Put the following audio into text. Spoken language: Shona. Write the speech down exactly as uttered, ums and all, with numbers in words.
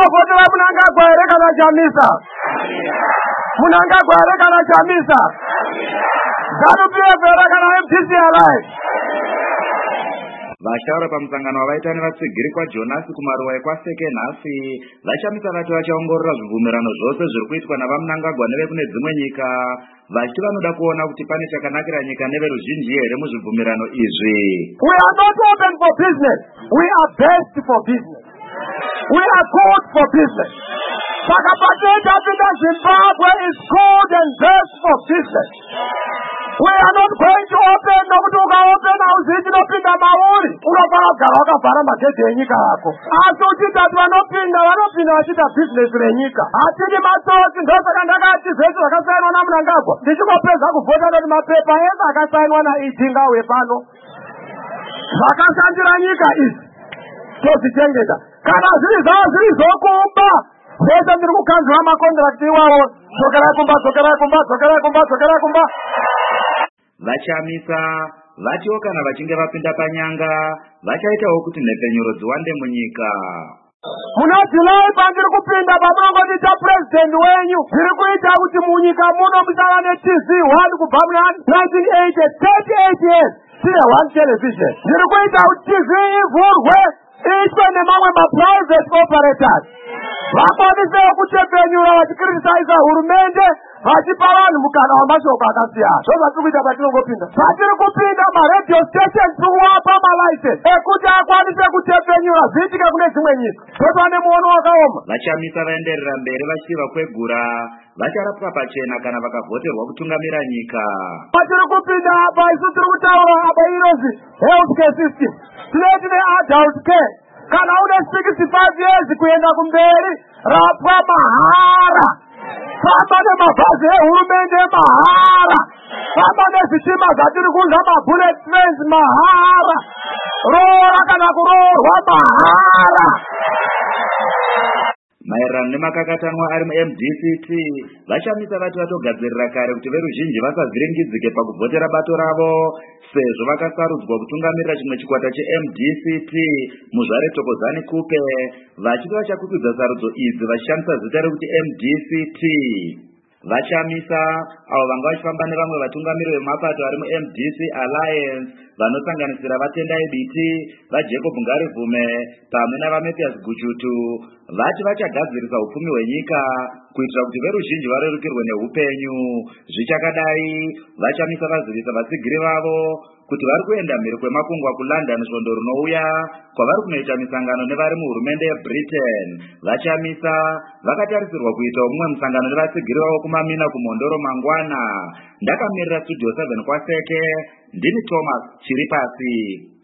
Muchavhotera Mnangagwa here kana Chamisa? Mnangagwa here kana Chamisa? ZANU-P F here kana M D C alive? Vashara pamusangano wavaitani vatsigiri kwa Jonas kumaruwa ekwaseke nhasi vachamisa vati vachaongorora zvibvumirano zvose zviri kuitwa navaMnangagwa nevekune dzimwe nyika vachiti vanoda kuona kuti pane chakanakira nyika neveruzhinji here muzvibvumirano izvi. We are not open for business. We are best for business. We are good for business. Saka patenda pinda Zimbabwe is good and best for business. We are not going to open nokuti ukaopen hauzivi chinopinda mauri unofana kugara wakavhara magedhi enyika yako. Asi uchitati vanopinda vanopinda vachiita bhizinesi renyika. Hatidi matsotsi. Ndosaka ndakati zvese zvakasainwa naMnangagwa ndichingopedza kuvhota kuti mapepa ese akasainwa naED ngauye pano. Zvakashandira nyika izvi tozvichengeta. Kana zviri zvavo zviri zvokumba zvese ndiri kukanzura makondirakti iwawo. Dzokerai kumba, dzokerai kumba, dzokerai kumba, dzokerai kumba. Vachamisa vatiwo kana vachinge vapinda panyanga vachaitawo kuti nhepfenyuro dziwande munyika. Muna Julai pandiri kupinda pamunongotita president wenyu zviri kuita kuti munyika muno musava neT V one kubva muna nineteen eighty thirty-eight years tine one television. Zviri kuita kuti T V ivhurwe iitwe nemamwe maprivate operators vakwanisewo kuchepfenyura vachikritisaiza hurumende vachipa vanhu mukana wamashoko akasiyana. Zvozvatiri kuita patinongopinda. Patiri kupinda maradio station tikuwapa malicense ekuti akwanise kuchepfenyura zviitike kune dzimwe nyika. Totova nemuono wakaoma. Vachamisa vaenderera mberi vachiti vakwegura vacharapwa pachena kana vakavhoterwa kutungamira nyika. Patiri kupinda apa isu tiri kutaura apa inozi health care system. Tinoti ne-adult care. Kana une sixty-five years kuenda kumberi rapwa mahara. Famba nemabhazi ehurumende mahara. Famba nezvitima zvatiri kudya mabullet trains mahara. Roora kana kuroorwa mahara. Maererano nemakakatanwa ari mu-M D C T vachamisa vati vatogadzirira kare kuti veruzhinji vasavhiringidzike pakuvhotera bato ravo sezvo vakasarudzwa kutungamirira chimwe chikwata che-M D C T muzvare Thokozani Kupe vachiti vachakutudza sarudzo idzi vachishandisa zita rekuti M D C T. Vachamisa avo vanga vachifamba nevamwe vatungamiri vemapato ari mu-M D C Alliance vanosanganisira vatendai Biti, vaJacob Ngarivume pamwe navaMathias Guchutu vati vachagadzirisa upfumi hwenyika kuitira kuti veruzhinji varerukirwe neupenyu. Zvichakadai vachamisa vazivisa vatsigiri vavo kuti vari kuenda mhiri kwemakungwa kuLondon svondo rinouya kwavari kunoita misangano nevari muhurumende yeBritain. Vachamisa vakatarisirwa kuita mumwe musangano nevatsigiri vavo kumamina kumhondoro mangwana. Ndakamirira Studio seven kwaseke ndini Thomas Chiripasi.